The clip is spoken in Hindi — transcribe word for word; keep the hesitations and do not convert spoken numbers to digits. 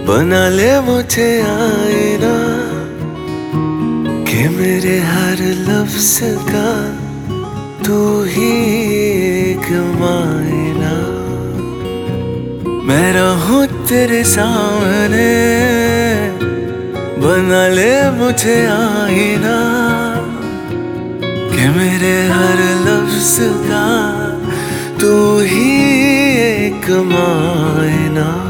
बना ले मुझे आईना कि मेरे हर लफ्ज का तू ही एक मायना। मैं रहूं तेरे सामने, बना ले मुझे आईना कि मेरे हर लफ्ज का तू ही एक मायना।